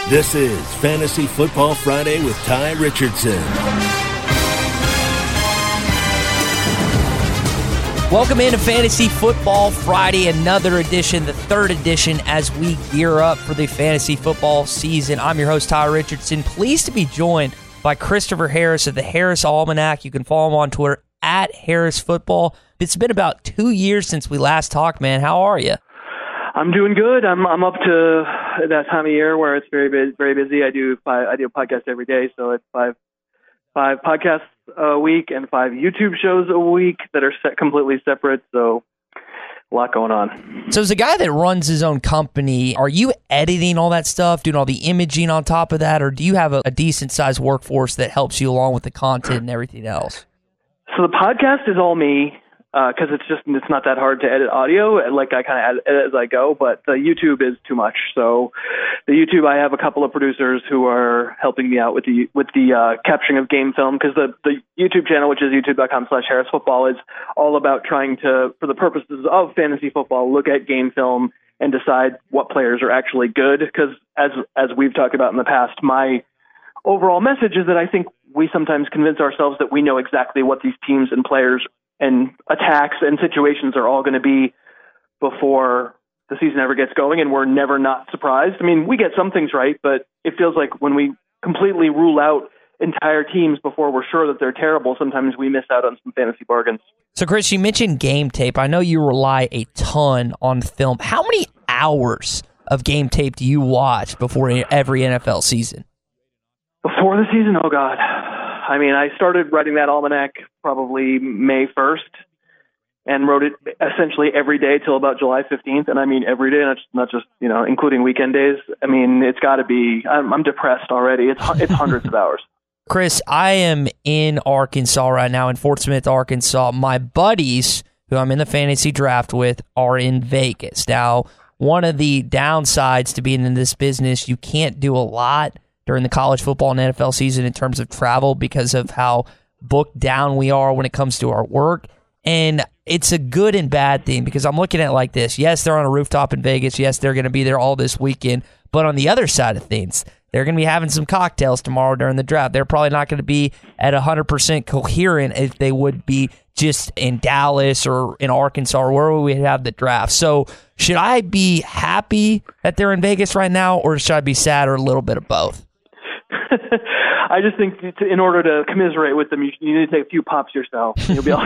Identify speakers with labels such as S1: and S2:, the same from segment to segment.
S1: This is Fantasy Football Friday with Ty Richardson.
S2: Welcome into Fantasy Football Friday, another edition, the third edition as we gear up for the fantasy football season. I'm your host, Ty Richardson. Pleased to be joined by Christopher Harris of the Harris Almanac. You can follow him on Twitter at Harris Football. It's been about 2 years since we last talked, man. How are you?
S3: I'm doing good. I'm up to that time of year where it's very busy. I do a podcast every day, so it's five podcasts a week and 5 YouTube shows a week that are completely separate. So a lot going on.
S2: So as a guy that runs his own company, are you editing all that stuff, doing all the imaging on top of that, or do you have a decent sized workforce that helps you along with the content and everything else?
S3: So the podcast is all me. Because it's not that hard to edit audio. Like I kind of edit as I go, but the YouTube is too much. So the YouTube, I have a couple of producers who are helping me out with the capturing of game film. Because the YouTube channel, which is youtube.com/HarrisFootball, is all about trying to, for the purposes of fantasy football, look at game film and decide what players are actually good. Because as we've talked about in the past, my overall message is that I think we sometimes convince ourselves that we know exactly what these teams and players and attacks and situations are all going to be before the season ever gets going, and we're never not surprised. I mean, we get some things right, but it feels like when we completely rule out entire teams before we're sure that they're terrible, sometimes we miss out on some fantasy bargains.
S2: So, Chris, you mentioned game tape. I know you rely a ton on film. How many hours of game tape do you watch before every NFL season?
S3: Before the season? Oh, God. I mean, I started writing that almanac probably May 1st and wrote it essentially every day till about July 15th. And I mean, every day, not just, including weekend days. I mean, it's got to be, I'm depressed already. It's hundreds of hours.
S2: Chris, I am in Arkansas right now, in Fort Smith, Arkansas. My buddies, who I'm in the fantasy draft with, are in Vegas. Now, one of the downsides to being in this business, you can't do a lot during the college football and NFL season in terms of travel because of how booked down we are when it comes to our work. And it's a good and bad thing because I'm looking at it like this. Yes, they're on a rooftop in Vegas. Yes, they're going to be there all this weekend. But on the other side of things, they're going to be having some cocktails tomorrow during the draft. They're probably not going to be at 100% coherent if they would be just in Dallas or in Arkansas or wherever we have the draft. So should I be happy that they're in Vegas right now, or should I be sad, or a little bit of both?
S3: I just think in order to commiserate with them, you need to take a few pops yourself. You'll be all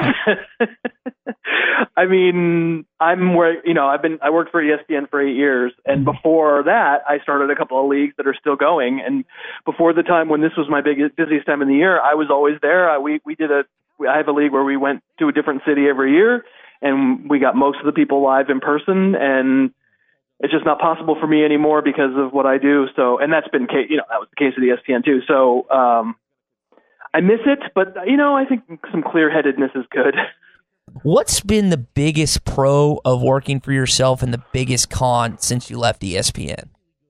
S3: I mean, I worked for ESPN for 8 years, and before that, I started a couple of leagues that are still going. And before the time when this was my busiest time in the year, I was always there. I have a league where we went to a different city every year, and we got most of the people live in person, and it's just not possible for me anymore because of what I do. So, and that's been, that was the case of ESPN too. So, I miss it, but I think some clear-headedness is good.
S2: What's been the biggest pro of working for yourself and the biggest con since you left ESPN?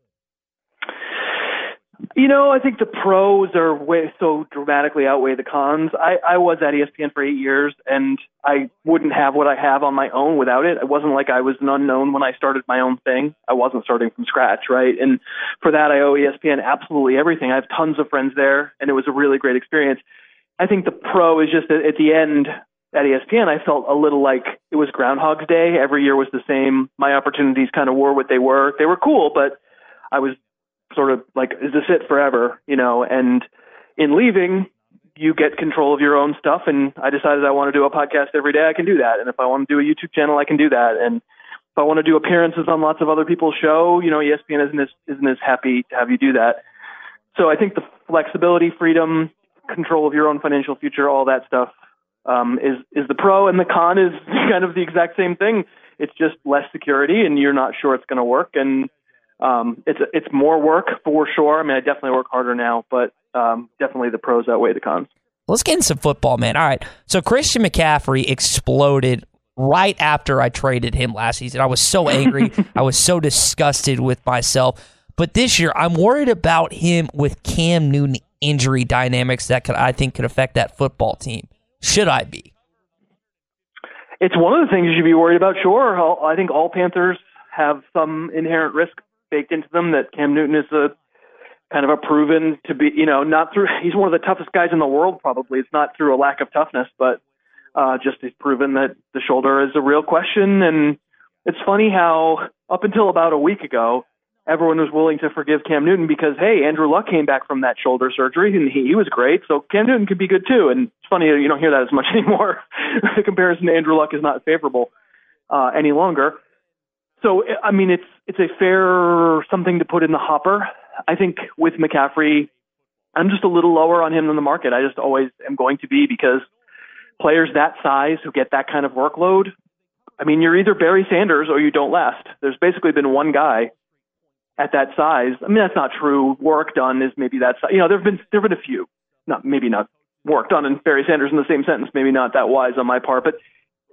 S3: I think the pros are so dramatically outweigh the cons. I was at ESPN for 8 years, and I wouldn't have what I have on my own without it. It wasn't like I was an unknown when I started my own thing. I wasn't starting from scratch, right? And for that, I owe ESPN absolutely everything. I have tons of friends there, and it was a really great experience. I think the pro is just that at the end at ESPN, I felt a little like it was Groundhog's Day. Every year was the same. My opportunities kind of were what they were. They were cool, but I was sort of like, is this it forever? And in leaving, you get control of your own stuff. And I decided I want to do a podcast every day. I can do that. And if I want to do a YouTube channel, I can do that. And if I want to do appearances on lots of other people's show, ESPN isn't as happy to have you do that. So I think the flexibility, freedom, control of your own financial future, all that stuff is the pro, and the con is kind of the exact same thing. It's just less security, and you're not sure it's going to work. And it's more work for sure. I mean, I definitely work harder now, but definitely the pros outweigh the cons.
S2: Let's get into some football, man. All right. So Christian McCaffrey exploded right after I traded him last season. I was so angry. I was so disgusted with myself. But this year, I'm worried about him with Cam Newton injury dynamics that I think could affect that football team. Should I be?
S3: It's one of the things you should be worried about, sure. I think all Panthers have some inherent risk baked into them that Cam Newton is kind of a proven to be, not through, he's one of the toughest guys in the world probably. It's not through a lack of toughness, but just he's proven that the shoulder is a real question. And it's funny how up until about a week ago, everyone was willing to forgive Cam Newton because, hey, Andrew Luck came back from that shoulder surgery and he was great, so Cam Newton could be good too. And it's funny you don't hear that as much anymore. The comparison to Andrew Luck is not favorable any longer. So, I mean, it's a fair something to put in the hopper. I think with McCaffrey, I'm just a little lower on him than the market. I just always am going to be because players that size who get that kind of workload, I mean, you're either Barry Sanders or you don't last. There's basically been one guy at that size. I mean, that's not true. Work done is maybe that size. There've been a few, maybe not work done and Barry Sanders in the same sentence, maybe not that wise on my part, but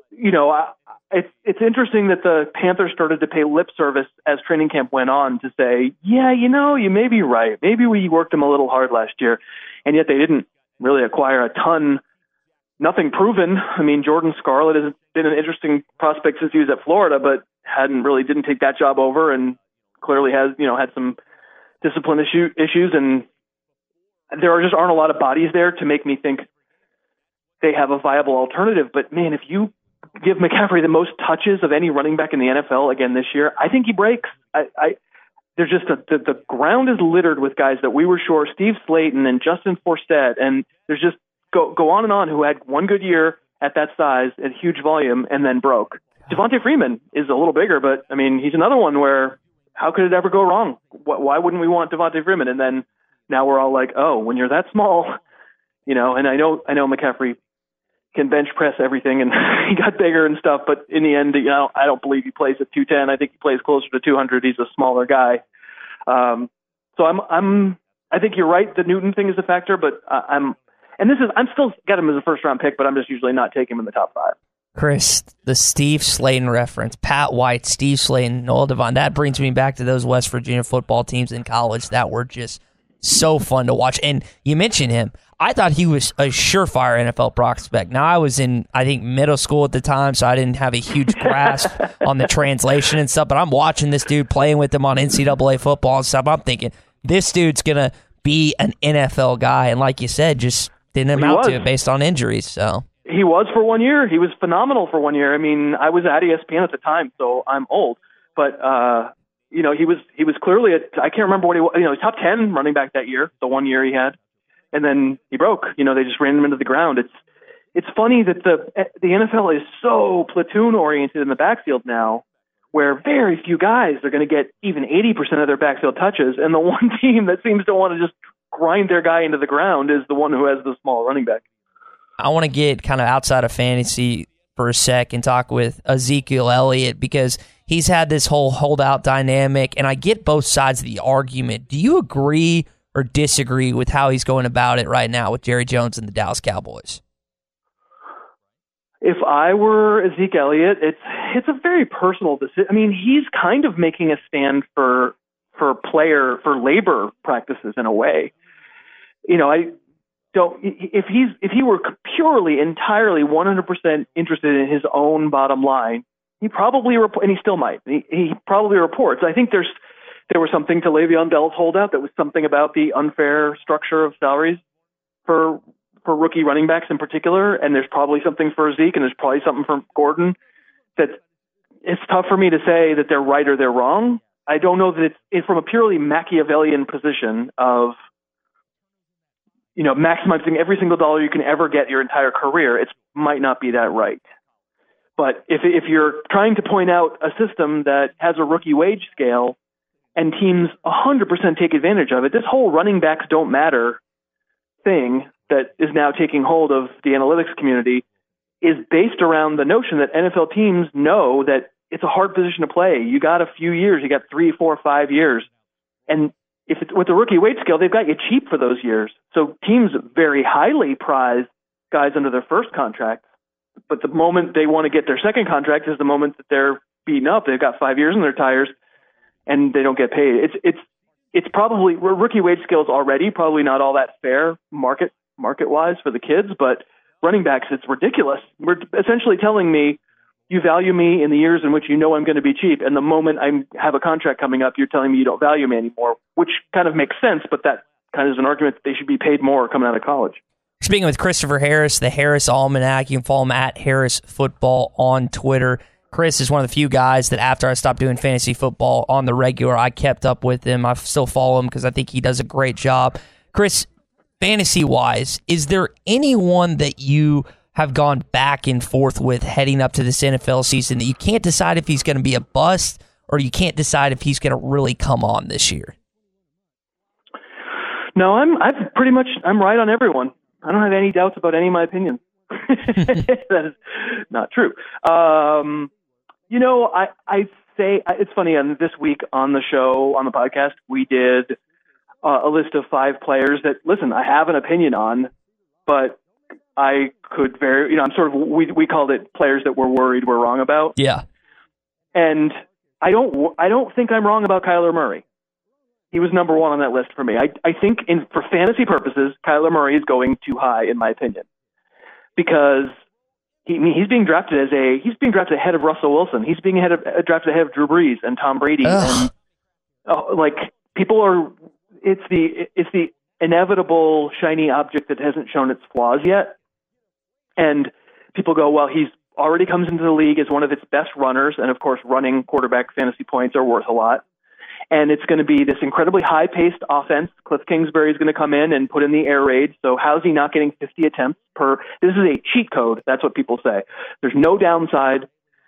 S3: it's interesting that the Panthers started to pay lip service as training camp went on to say, yeah, you may be right. Maybe we worked them a little hard last year. And yet they didn't really acquire a ton, nothing proven. I mean, Jordan Scarlett has been an interesting prospect since he was at Florida, but didn't take that job over and clearly has, had some discipline issues. And there aren't a lot of bodies there to make me think they have a viable alternative. But man, if you give McCaffrey the most touches of any running back in the NFL again this year, I think he breaks. There's just the ground is littered with guys that we were sure, Steve Slayton and Justin Forsett, and there's just go on and on who had one good year at that size at huge volume and then broke. Devontae Freeman is a little bigger, but I mean, he's another one where how could it ever go wrong? Why wouldn't we want Devontae Freeman? And then now we're all like, oh, when you're that small, and I know McCaffrey can bench press everything, and he got bigger and stuff. But in the end, I don't believe he plays at 210. I think he plays closer to 200. He's a smaller guy. So I think you're right. The Newton thing is a factor, but I'm still got him as a first round pick, but I'm just usually not taking him in the top 5.
S2: Chris, the Steve Slayton reference, Pat White, Steve Slayton, Noah Devine, that brings me back to those West Virginia football teams in college that were just so fun to watch. And you mentioned him. I thought he was a surefire NFL prospect. Now, I was in, I think, middle school at the time, so I didn't have a huge grasp on the translation and stuff, but I'm watching this dude playing with him on NCAA football and stuff. I'm thinking, this dude's going to be an NFL guy. And like you said, just didn't amount to it based on injuries. So
S3: he was for 1 year. He was phenomenal for 1 year. I mean, I was at ESPN at the time, so I'm old. But, he was clearly, I can't remember what he was, he was top 10 running back that year, the 1 year he had. And then he broke. They just ran him into the ground. It's funny that the NFL is so platoon oriented in the backfield now, where very few guys are going to get even 80% of their backfield touches, and the one team that seems to want to just grind their guy into the ground is the one who has the small running back.
S2: I want to get kind of outside of fantasy for a sec and talk with Ezekiel Elliott because he's had this whole holdout dynamic, and I get both sides of the argument. Do you agree or disagree with how he's going about it right now with Jerry Jones and the Dallas Cowboys?
S3: If I were Ezekiel Elliott, it's a very personal decision. I mean, he's kind of making a stand for labor practices in a way. I don't. If he were purely, entirely, 100% interested in his own bottom line, he probably and he still might. He probably reports. I think there was something to Le'Veon Bell's holdout that was something about the unfair structure of salaries for rookie running backs in particular, and there's probably something for Zeke, and there's probably something for Gordon. That it's tough for me to say that they're right or they're wrong. I don't know that it's from a purely Machiavellian position of maximizing every single dollar you can ever get your entire career. It might not be that right. But if you're trying to point out a system that has a rookie wage scale and teams 100% take advantage of it, this whole running backs don't matter thing that is now taking hold of the analytics community is based around the notion that NFL teams know that it's a hard position to play. You got a few years, you got 3, 4, 5 years. And if it's with the rookie wage scale, they've got you cheap for those years. So teams very highly prize guys under their first contract. But the moment they want to get their second contract is the moment that they're beaten up. They've got 5 years in their tires and they don't get paid. It's probably rookie wage scale is already probably not all that fair market wise for the kids, but running backs, it's ridiculous. We're essentially telling me you value me in the years in which you know I'm going to be cheap, and the moment I have a contract coming up, you're telling me you don't value me anymore, which kind of makes sense, but that kind of is an argument that they should be paid more coming out of college.
S2: Speaking with Christopher Harris, the Harris Almanac, you can follow him at Harris Football on Twitter. Chris is one of the few guys that after I stopped doing fantasy football on the regular, I kept up with him. I still follow him because I think he does a great job. Chris, fantasy-wise, is there anyone that you have gone back and forth with heading up to this NFL season that you can't decide if he's going to be a bust or you can't decide if he's going to really come on this year?
S3: No, I'm right on everyone. I don't have any doubts about any of my opinions. That is not true. I say it's funny. This week on the show, on the podcast, we did a list of 5 players that, listen, I have an opinion on, but I could we called it players that we're worried we're wrong about.
S2: Yeah.
S3: And I don't think I'm wrong about Kyler Murray. He was number 1 on that list for me. I think for fantasy purposes, Kyler Murray is going too high, in my opinion, because he's being drafted ahead of Russell Wilson. He's being drafted ahead of Drew Brees and Tom Brady.
S2: Ugh.
S3: And people are. It's the inevitable shiny object that hasn't shown its flaws yet. And people go, well, he's already comes into the league as one of its best runners. And of course, running quarterback fantasy points are worth a lot. And it's going to be this incredibly high-paced offense. Cliff Kingsbury is going to come in and put in the air raid. So how's he not getting 50 attempts per? This is a cheat code. That's what people say. There's no downside.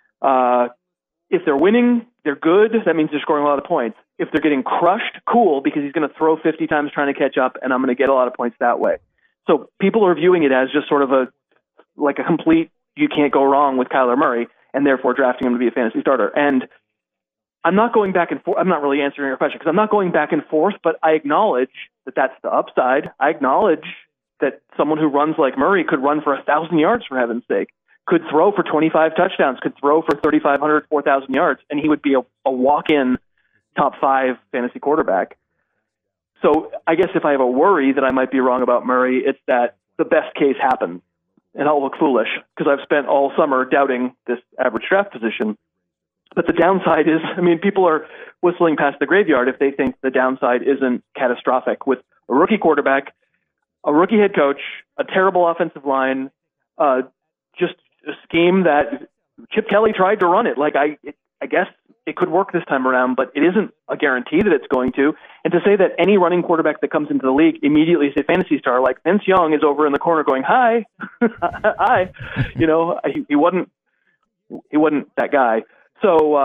S3: If they're winning, they're good. That means they're scoring a lot of points. If they're getting crushed, cool, because he's going to throw 50 times trying to catch up, and I'm going to get a lot of points that way. So people are viewing it as just sort of a complete, you can't go wrong with Kyler Murray, and therefore drafting him to be a fantasy starter. And I'm not going back and forth. I'm not really answering your question because I'm not going back and forth, but I acknowledge that that's the upside. I acknowledge that someone who runs like Murray could run for 1,000 yards, for heaven's sake, could throw for 25 touchdowns, could throw for 3,500, 4,000 yards, and he would be a walk-in top 5 fantasy quarterback. So I guess if I have a worry that I might be wrong about Murray, it's that the best case happens, and I'll look foolish because I've spent all summer doubting this average draft position. But the downside is, people are whistling past the graveyard if they think the downside isn't catastrophic with a rookie quarterback, a rookie head coach, a terrible offensive line, just a scheme that Chip Kelly tried to run it. I guess it could work this time around, but it isn't a guarantee that it's going to. And to say that any running quarterback that comes into the league immediately is a fantasy star, like Vince Young is over in the corner going, hi, hi, he wasn't that guy. So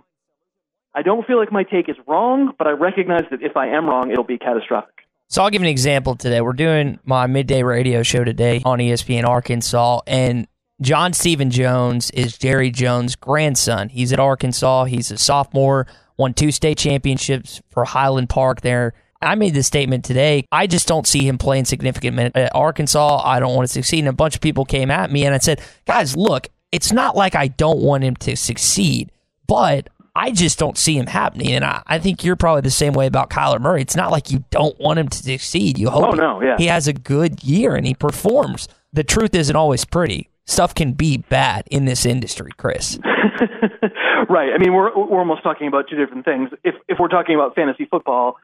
S3: I don't feel like my take is wrong, but I recognize that if I am wrong, it'll be catastrophic.
S2: So I'll give an example today. We're doing my midday radio show today on ESPN Arkansas, and John Stephen Jones is Jerry Jones' grandson. He's at Arkansas. He's a sophomore, won 2 state championships for Highland Park there. I made this statement today. I just don't see him playing significant minutes at Arkansas. I don't want to succeed. And a bunch of people came at me, and I said, guys, look, it's not like I don't want him to succeed, but I just don't see him happening. And I think you're probably the same way about Kyler Murray. It's not like you don't want him to succeed. You hope he has a good year and he performs. The truth isn't always pretty. Stuff can be bad in this industry, Chris.
S3: Right. We're almost talking about 2 different things. If we're talking about fantasy football,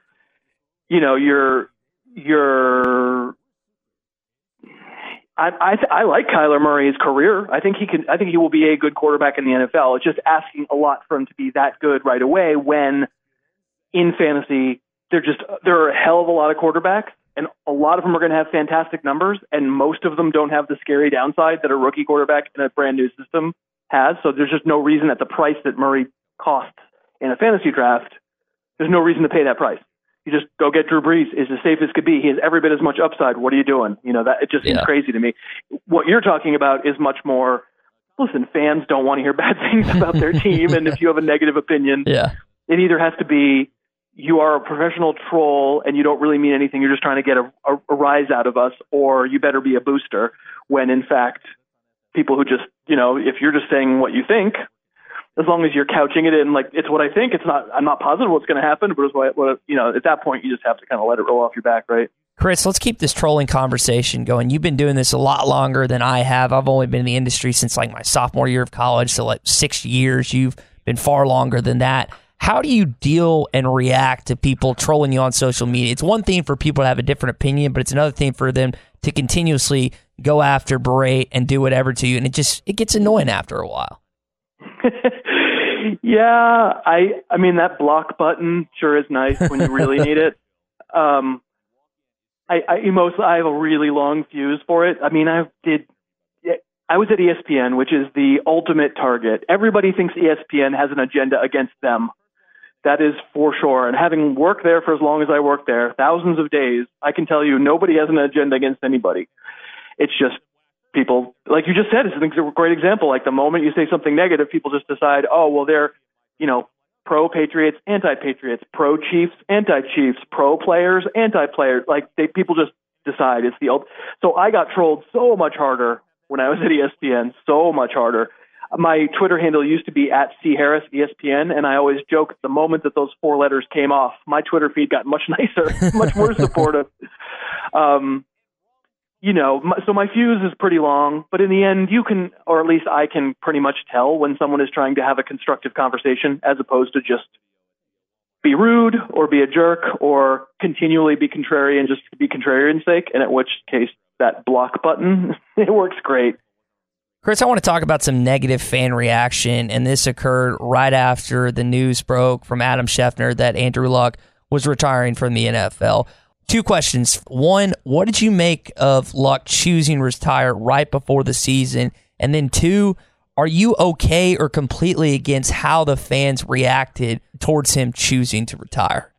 S3: I like Kyler Murray's career. I think he will be a good quarterback in the NFL. It's just asking a lot for him to be that good right away when in fantasy there are a hell of a lot of quarterbacks and a lot of them are going to have fantastic numbers and most of them don't have the scary downside that a rookie quarterback in a brand new system has. So there's just no reason at the price that Murray costs in a fantasy draft, there's no reason to pay that price. You just go get Drew Brees. Is as safe as could be. He has every bit as much upside. What are you doing? That it just seems crazy to me. What you're talking about is much more, listen, fans don't want to hear bad things about their team. And if you have a negative opinion, it either has to be you are a professional troll and you don't really mean anything. You're just trying to get a rise out of us, or you better be a booster when in fact, people who just, if you're just saying what you think, as long as you're couching it in like, it's what I think, I'm not positive what's going to happen, but it's what, at that point you just have to kind of let it roll off your back, right?
S2: Chris, let's keep this trolling conversation going. You've been doing this a lot longer than I have. I've only been in the industry since like my sophomore year of college, so like 6 years. You've been far longer than that. How do you deal and react to people trolling you on social media? It's one thing for people to have a different opinion, but it's another thing for them to continuously go after, berate, and do whatever to you, and it gets annoying after a while.
S3: Yeah, I mean that block button sure is nice when you really need it. I have a really long fuse for it. I mean, I was at ESPN, which is the ultimate target. Everybody thinks ESPN has an agenda against them. That is for sure. And having worked there for as long as I worked there, thousands of days, I can tell you nobody has an agenda against anybody. It's just people, like you just said, it's a great example. Like the moment you say something negative, people just decide, oh, well, they're, pro-Patriots, anti-Patriots, pro-Chiefs, anti-Chiefs, pro-players, anti-players. Like people just decide it's the old. So I got trolled so much harder when I was at ESPN, so much harder. My Twitter handle used to be @CHarris ESPN, and I always joke the moment that those 4 letters came off, my Twitter feed got much nicer, much more supportive. So my fuse is pretty long, but in the end, you can, or at least I can pretty much tell when someone is trying to have a constructive conversation as opposed to just be rude or be a jerk or continually be contrarian just to be contrarian's sake, and at which case that block button, it works great.
S2: Chris, I want to talk about some negative fan reaction, and this occurred right after the news broke from Adam Schefter that Andrew Luck was retiring from the NFL. 2 questions. 1, what did you make of Luck choosing to retire right before the season? And then 2, are you okay or completely against how the fans reacted towards him choosing to retire?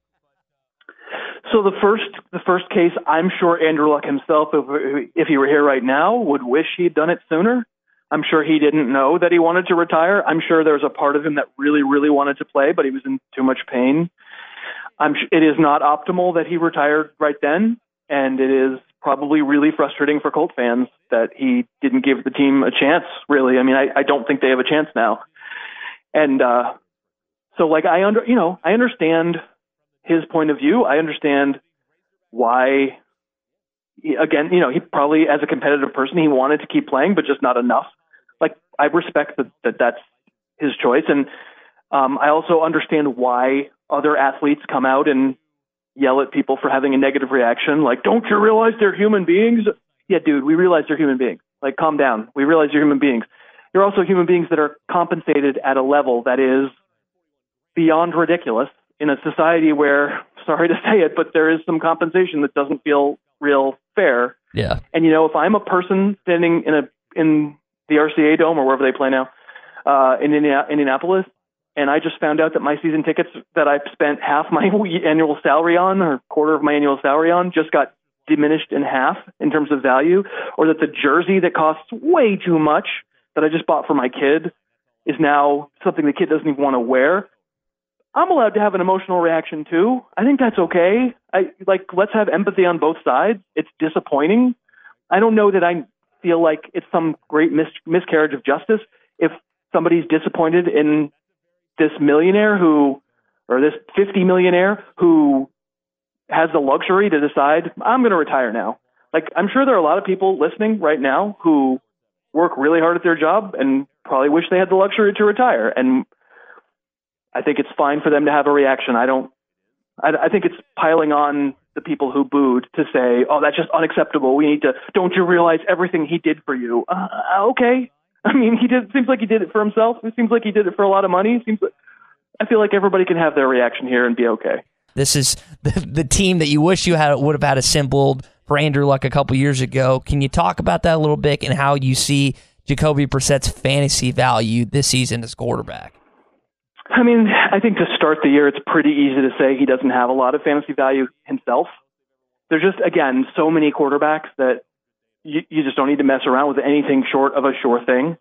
S3: So the first case, I'm sure Andrew Luck himself, if he were here right now, would wish he'd done it sooner. I'm sure he didn't know that he wanted to retire. I'm sure there was a part of him that really, really wanted to play, but he was in too much pain. It is not optimal that he retired right then, and it is probably really frustrating for Colt fans that he didn't give the team a chance, really. I mean, I don't think they have a chance now. And so, like, I understand his point of view. I understand why, he probably, as a competitive person, he wanted to keep playing, but just not enough. Like, I respect that that's his choice. And I also understand why other athletes come out and yell at people for having a negative reaction. Like, don't you realize they're human beings? Yeah, dude, we realize they're human beings. Like, calm down. We realize you're human beings. You're also human beings that are compensated at a level that is beyond ridiculous in a society where, sorry to say it, but there is some compensation that doesn't feel real fair.
S2: Yeah.
S3: And, if I'm a person standing in the RCA Dome or wherever they play now, in Indianapolis, and I just found out that my season tickets that I spent half my annual salary on or quarter of my annual salary on just got diminished in half in terms of value, or that the jersey that costs way too much that I just bought for my kid is now something the kid doesn't even want to wear. I'm allowed to have an emotional reaction too. I think that's okay. Let's have empathy on both sides. It's disappointing. I don't know that I feel like it's some great miscarriage of justice if somebody's disappointed in this millionaire this 50 millionaire who has the luxury to decide, I'm going to retire now. Like, I'm sure there are a lot of people listening right now who work really hard at their job and probably wish they had the luxury to retire. And I think it's fine for them to have a reaction. I think it's piling on the people who booed to say, oh, that's just unacceptable. Don't you realize everything he did for you? Okay. I mean, seems like he did it for himself. It seems like he did it for a lot of money. I feel like everybody can have their reaction here and be okay.
S2: This is the team that you wish you would have had assembled for Andrew Luck a couple years ago. Can you talk about that a little bit and how you see Jacoby Brissett's fantasy value this season as quarterback?
S3: I mean, I think to start the year, it's pretty easy to say he doesn't have a lot of fantasy value himself. There's just, again, so many quarterbacks that you just don't need to mess around with anything short of a sure thing.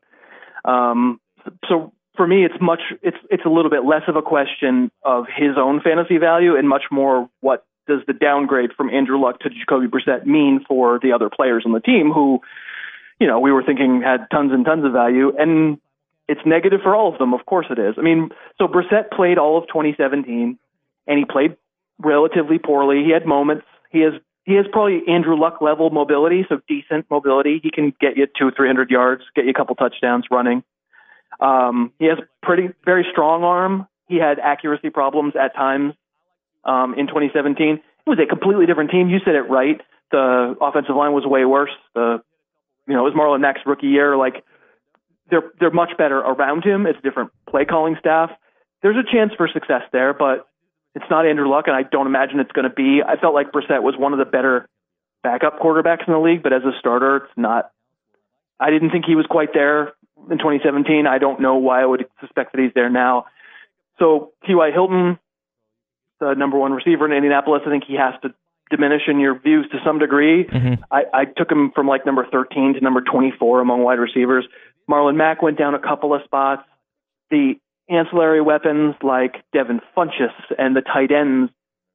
S3: So for me, it's a little bit less of a question of his own fantasy value and much more what does the downgrade from Andrew Luck to Jacoby Brissett mean for the other players on the team who, we were thinking had tons and tons of value. And it's negative for all of them. Of course it is. I mean, so Brissett played all of 2017, and he played relatively poorly. He had moments. He has probably Andrew Luck level mobility, so decent mobility. He can get you 200-300 yards, get you a couple touchdowns running. He has very strong arm. He had accuracy problems at times in 2017. It was a completely different team. You said it right. The offensive line was way worse. It was Marlon Mack's rookie year. Like, they're much better around him. It's a different play calling staff. There's a chance for success there, but it's not Andrew Luck, and I don't imagine it's going to be. I felt like Brissett was one of the better backup quarterbacks in the league, but as a starter, it's not. I didn't think he was quite there in 2017. I don't know why I would suspect that he's there now. So T.Y. Hilton, the number one receiver in Indianapolis, I think he has to diminish in your views to some degree.
S2: Mm-hmm.
S3: I took him from like number 13 to number 24 among wide receivers. Marlon Mack went down a couple of spots. The ancillary weapons like Devin Funchess and the tight ends,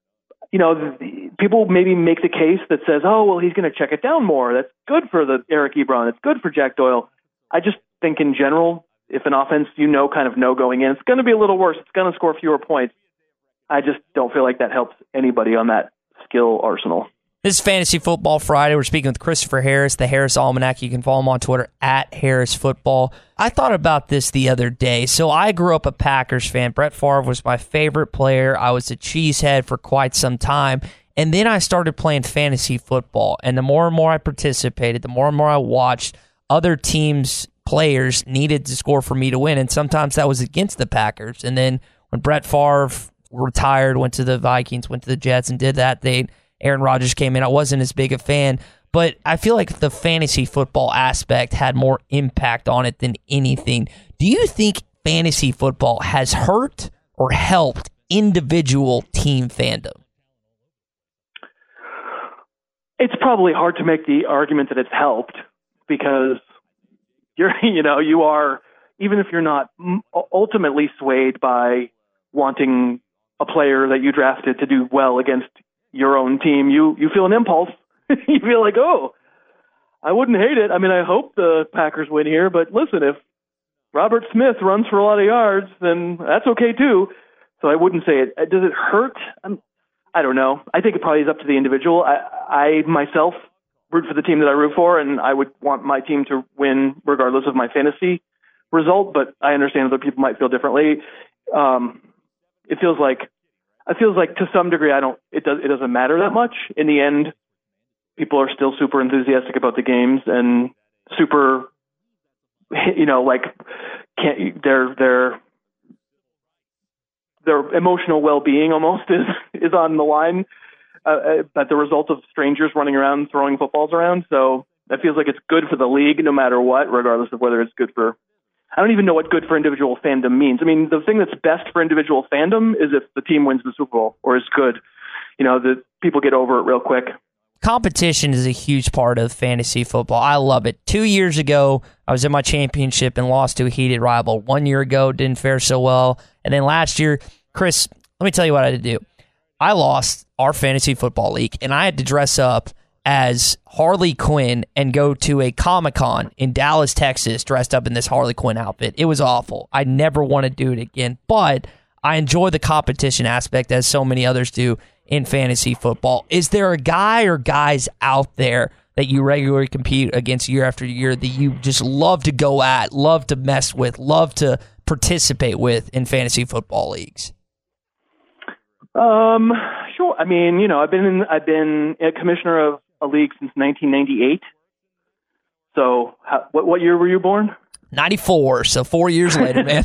S3: people maybe make the case that says, oh, well, he's going to check it down more. That's good for the Eric Ebron. It's good for Jack Doyle. I just think in general, if an offense kind of know going in, it's going to be a little worse. It's going to score fewer points. I just don't feel like that helps anybody on that skill arsenal.
S2: This is Fantasy Football Friday. We're speaking with Christopher Harris, the Harris Almanac. You can follow him on Twitter at Harris Football. I thought about this the other day. So I grew up a Packers fan. Brett Favre was my favorite player. I was a cheesehead for quite some time. And then I started playing fantasy football. And the more and more I participated, the more and more I watched, other teams' players needed to score for me to win. And sometimes that was against the Packers. And then when Brett Favre retired, went to the Vikings, went to the Jets, and did that, Aaron Rodgers came in. I wasn't as big a fan, but I feel like the fantasy football aspect had more impact on it than anything. Do you think fantasy football has hurt or helped individual team fandom?
S3: It's probably hard to make the argument that it's helped because you are, even if you're not ultimately swayed by wanting a player that you drafted to do well against your own team, you feel an impulse. You feel like, oh, I wouldn't hate it. I mean, I hope the Packers win here, but listen, if Robert Smith runs for a lot of yards, then that's okay too. So I wouldn't say it. Does it hurt? I don't know. I think it probably is up to the individual. I myself root for the team that I root for, and I would want my team to win regardless of my fantasy result, but I understand other people might feel differently. It feels like to some degree, it doesn't matter that much. In the end, people are still super enthusiastic about the games and super, their emotional well-being almost is on the line at the result of strangers running around throwing footballs around. So that feels like it's good for the league no matter what, regardless of whether it's good for. I don't even know what good for individual fandom means. I mean, the thing that's best for individual fandom is if the team wins the Super Bowl or is good. The people get over it real quick.
S2: Competition is a huge part of fantasy football. I love it. 2 years ago, I was in my championship and lost to a heated rival. 1 year ago, didn't fare so well. And then last year, Chris, let me tell you what I had to do. I lost our fantasy football league, and I had to dress up as Harley Quinn and go to a Comic-Con in Dallas, Texas, dressed up in this Harley Quinn outfit. It was awful. I never want to do it again, but I enjoy the competition aspect as so many others do in fantasy football. Is there a guy or guys out there that you regularly compete against year after year that you just love to go at, love to mess with, love to participate with in fantasy football leagues?
S3: Sure. I mean, I've been a commissioner of a league since 1998. So what year were you born?
S2: 94. So 4 years later, man.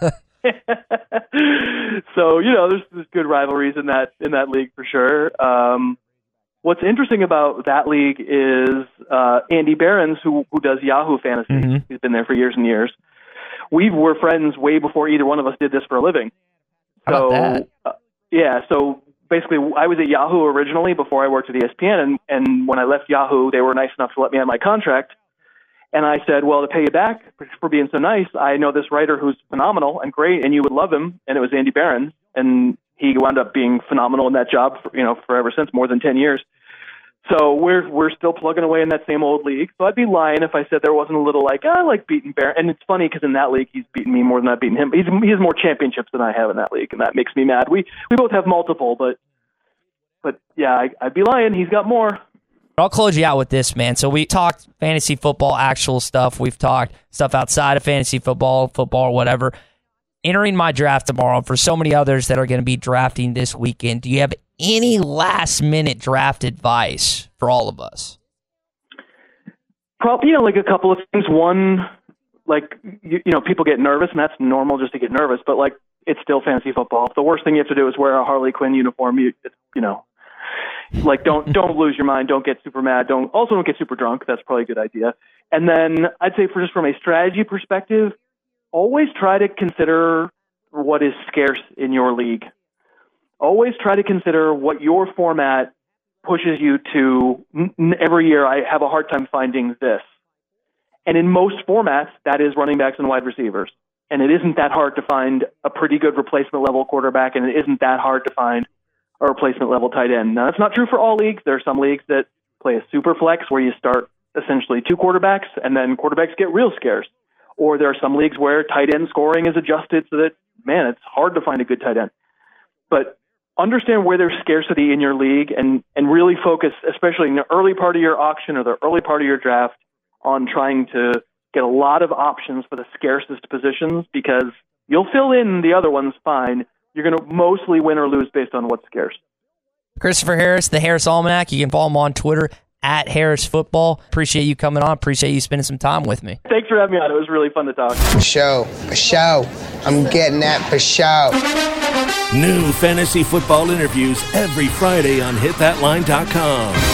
S3: So, there's good rivalries in that league for sure. What's interesting about that league is Andy Behrens, who does Yahoo Fantasy. Mm-hmm. He's been there for years and years. We were friends way before either one of us did this for a living.
S2: How about that?
S3: Yeah, so basically I was at Yahoo originally before I worked at ESPN, and when I left Yahoo, they were nice enough to let me on my contract. And I said, well, to pay you back for being so nice, I know this writer who's phenomenal and great, and you would love him. And it was Andy Behrens, and he wound up being phenomenal in that job for ever since, more than 10 years. So we're still plugging away in that same old league. So I'd be lying if I said there wasn't a little like, I like beating Bear. And it's funny because in that league, he's beaten me more than I've beaten him. He has more championships than I have in that league, and that makes me mad. We both have multiple, but yeah, I'd be lying. He's got more.
S2: I'll close you out with this, man. So we talked fantasy football, actual stuff. We've talked stuff outside of fantasy football, or whatever. Entering my draft tomorrow, for so many others that are going to be drafting this weekend, do you have any last-minute draft advice for all of us?
S3: Probably, like a couple of things. One, like, people get nervous, and that's normal just to get nervous, but, like, it's still fantasy football. The worst thing you have to do is wear a Harley Quinn uniform. Like, don't lose your mind. Don't get super mad. Don't get super drunk. That's probably a good idea. And then I'd say from a strategy perspective, always try to consider what is scarce in your league. Always try to consider what your format pushes you to. Every year I have a hard time finding this. And in most formats, that is running backs and wide receivers. And it isn't that hard to find a pretty good replacement level quarterback, and it isn't that hard to find a replacement level tight end. Now, that's not true for all leagues. There are some leagues that play a super flex where you start essentially 2 quarterbacks, and then quarterbacks get real scarce. Or there are some leagues where tight end scoring is adjusted so that, man, it's hard to find a good tight end. But understand where there's scarcity in your league and really focus, especially in the early part of your auction or the early part of your draft, on trying to get a lot of options for the scarcest positions, because you'll fill in the other ones fine. You're going to mostly win or lose based on what's scarce. Christopher
S2: Harris, the Harris Almanac. You can follow him on Twitter at Harris Football. Appreciate you coming on. Appreciate you spending some time with me.
S3: Thanks for having me on. It was really fun to talk.
S4: For show. I'm getting that for show.
S1: New fantasy football interviews every Friday on hitthatline.com.